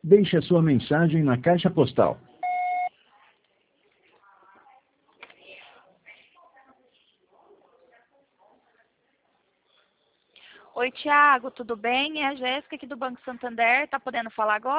Deixe a sua mensagem na caixa postal. Oi, Thiago, tudo bem? É a Jéssica aqui do Banco Santander. Tá podendo falar agora?